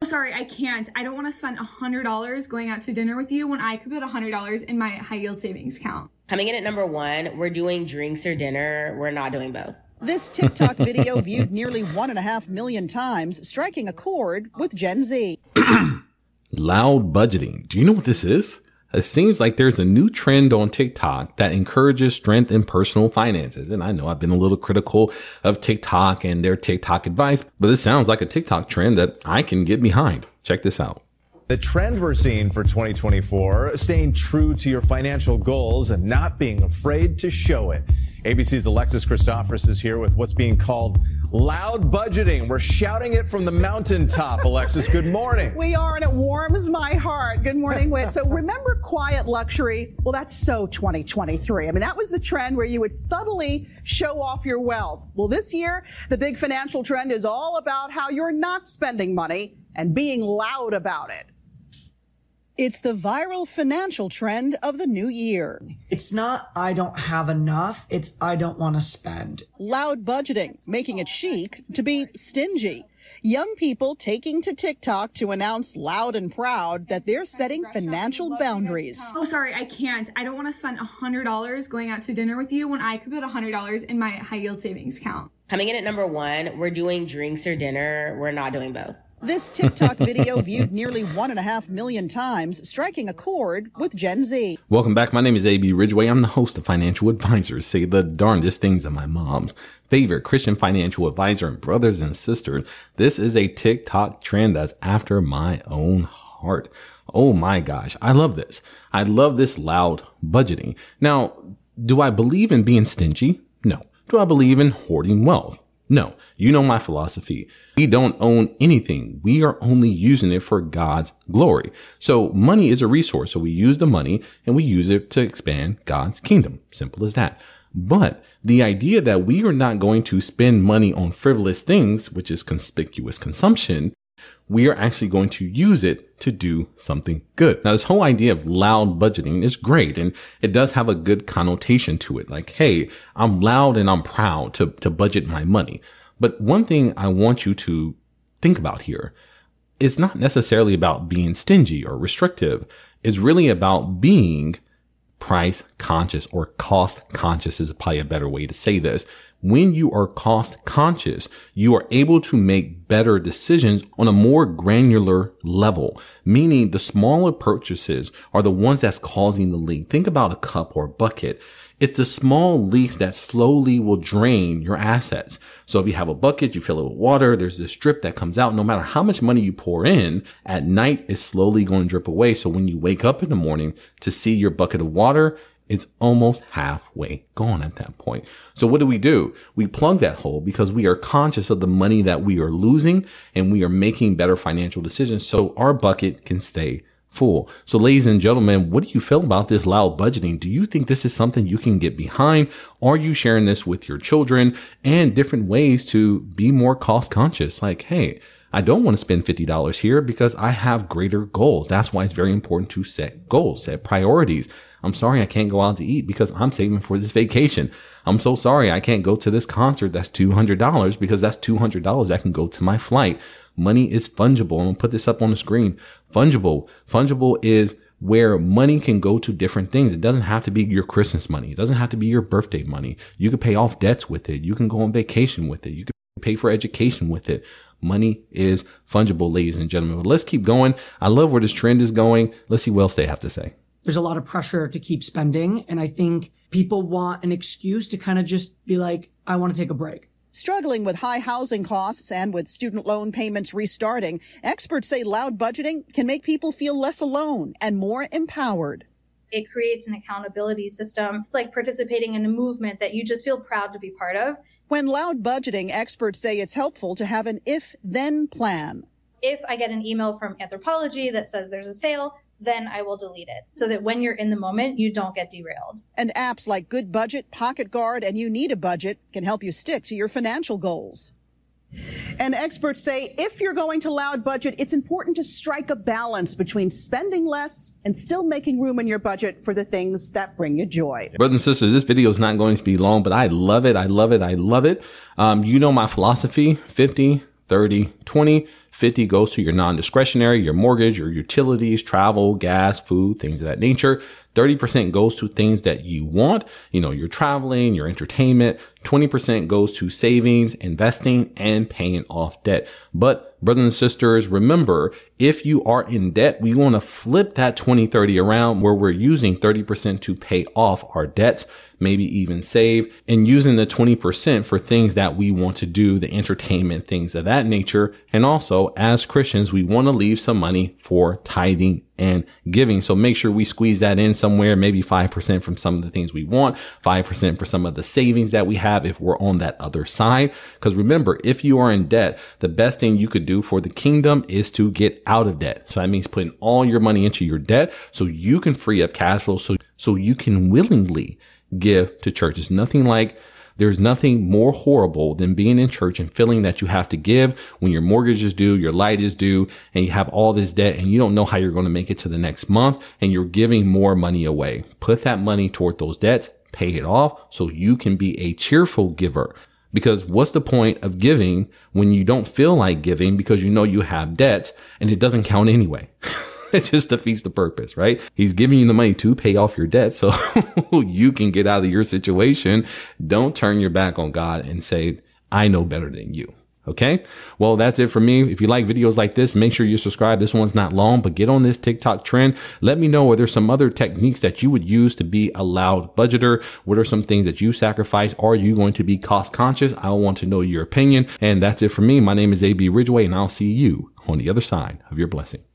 sorry, I can't. I don't want to spend $100 going out to dinner with you when I could put $100 in my high yield savings account. Coming in at number 1, we're doing drinks or dinner. We're not doing both. This TikTok video viewed nearly 1.5 million times, striking a chord with Gen Z. Loud budgeting. Do you know what this is? It seems like there's a new trend on TikTok that encourages strength in personal finances. And I know I've been a little critical of TikTok and their TikTok advice, but this sounds like a TikTok trend that I can get behind. Check this out. The trend we're seeing for 2024, staying true to your financial goals and not being afraid to show it. ABC's Alexis Christophorous is here with what's being called loud budgeting. We're shouting it from the mountaintop. Alexis, good morning. We are, and it warms my heart. Good morning, Whit. So remember quiet luxury? Well, that's so 2023. I mean, that was the trend where you would subtly show off your wealth. Well, this year, the big financial trend is all about how you're not spending money and being loud about it. It's the viral financial trend of the new year. It's not, I don't have enough. It's, I don't want to spend. Loud budgeting, making it chic to be stingy. Young people taking to TikTok to announce loud and proud that they're setting financial boundaries. Oh, sorry, I can't. I don't want to spend $100 going out to dinner with you when I could put $100 in my high yield savings account. Coming in at number 1, we're doing drinks or dinner. We're not doing both. This TikTok video viewed nearly 1.5 million times, striking a chord with Gen Z. Welcome back. My name is A.B. Ridgway. I'm the host of Financial Advisors Say the Darndest Things of my mom's favorite Christian financial advisor. And brothers and sisters, this is a TikTok trend that's after my own heart. Oh my gosh. I love this. I love this loud budgeting. Now, do I believe in being stingy? No. Do I believe in hoarding wealth? No. You know my philosophy. We don't own anything. We are only using it for God's glory. So money is a resource. So we use the money and we use it to expand God's kingdom. Simple as that. But the idea that we are not going to spend money on frivolous things, which is conspicuous consumption, we are actually going to use it to do something good. Now, this whole idea of loud budgeting is great, and it does have a good connotation to it. Like, hey, I'm loud and I'm proud to budget my money. But one thing I want you to think about here is not necessarily about being stingy or restrictive. It's really about being price conscious, or cost conscious is probably a better way to say this. When you are cost conscious, you are able to make better decisions on a more granular level, meaning the smaller purchases are the ones that's causing the leak. Think about a cup or a bucket. It's the small leaks that slowly will drain your assets. So if you have a bucket, you fill it with water, there's this drip that comes out. No matter how much money you pour in, at night it's slowly going to drip away. So when you wake up in the morning to see your bucket of water, it's almost halfway gone at that point. So what do? We plug that hole because we are conscious of the money that we are losing, and we are making better financial decisions so our bucket can stay full. So ladies and gentlemen, what do you feel about this loud budgeting? Do you think this is something you can get behind? Are you sharing this with your children, and different ways to be more cost conscious? Like, hey, I don't want to spend $50 here because I have greater goals. That's why it's very important to set goals, set priorities. I'm sorry I can't go out to eat because I'm saving for this vacation. I'm so sorry I can't go to this concert that's $200 because that's $200 that can go to my flight. Money is fungible. I'm going to put this up on the screen. Fungible. Fungible is where money can go to different things. It doesn't have to be your Christmas money. It doesn't have to be your birthday money. You can pay off debts with it. You can go on vacation with it. You can pay for education with it. Money is fungible, ladies and gentlemen. But let's keep going. I love where this trend is going. Let's see what else they have to say. There's a lot of pressure to keep spending. And I think people want an excuse to kind of just be like, I want to take a break. Struggling with high housing costs and with student loan payments restarting, experts say loud budgeting can make people feel less alone and more empowered. It creates an accountability system, like participating in a movement that you just feel proud to be part of. When loud budgeting, experts say it's helpful to have an if-then plan. If I get an email from Anthropologie that says there's a sale, then I will delete it so that when you're in the moment, you don't get derailed. And apps like Good Budget, Pocket Guard, and You Need a Budget can help you stick to your financial goals. And experts say if you're going to loud budget, it's important to strike a balance between spending less and still making room in your budget for the things that bring you joy. Brothers and sisters, this video is not going to be long, but I love it. I love it. I love it. You know my philosophy, 50, 30, 20. 50 goes to your non-discretionary, your mortgage, your utilities, travel, gas, food, things of that nature. 30% goes to things that you want, your traveling, your entertainment. 20% goes to savings, investing, and paying off debt. But brothers and sisters, remember, if you are in debt, we want to flip that 20-30 around where we're using 30% to pay off our debts, maybe even save, and using the 20% for things that we want to do, the entertainment, things of that nature. And also, as Christians, we want to leave some money for tithing and giving. So make sure we squeeze that in somewhere, maybe 5% from some of the things we want, 5% for some of the savings that we have if we're on that other side. Because remember, if you are in debt, the best thing you could do for the kingdom is to get out of debt. So that means putting all your money into your debt so you can free up cash flow so you can willingly give to church. There's nothing more horrible than being in church and feeling that you have to give when your mortgage is due, your light is due, and you have all this debt and you don't know how you're going to make it to the next month and you're giving more money away. Put that money toward those debts, pay it off so you can be a cheerful giver. Because what's the point of giving when you don't feel like giving because you know you have debts and it doesn't count anyway? It just defeats the purpose, right? He's giving you the money to pay off your debt so you can get out of your situation. Don't turn your back on God and say, I know better than you. Okay. Well, that's it for me. If you like videos like this, make sure you subscribe. This one's not long, but get on this TikTok trend. Let me know whether there's some other techniques that you would use to be a loud budgeter. What are some things that you sacrifice? Are you going to be cost conscious? I want to know your opinion. And that's it for me. My name is AB Ridgeway, and I'll see you on the other side of your blessing.